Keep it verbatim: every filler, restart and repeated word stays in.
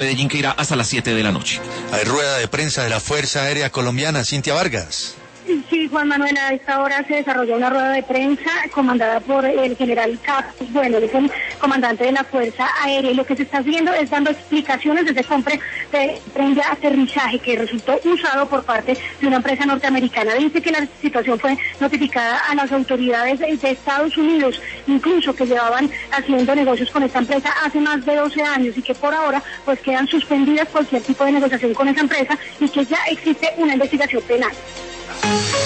Medellín, que irá hasta las siete de la noche. Hay rueda de prensa de la Fuerza Aérea Colombiana. Cintia Vargas. Sí, Juan Manuel, a esta hora se desarrolló una rueda de prensa comandada por el general Capri, bueno, él es el comandante de la Fuerza Aérea, y lo que se está haciendo es dando explicaciones desde compra de tren de aterrizaje que resultó usado por parte de una empresa norteamericana. Dice que la situación fue notificada a las autoridades de Estados Unidos, incluso que llevaban haciendo negocios con esta empresa hace más de doce años y que por ahora pues quedan suspendidas cualquier tipo de negociación con esa empresa y que ya existe una investigación penal.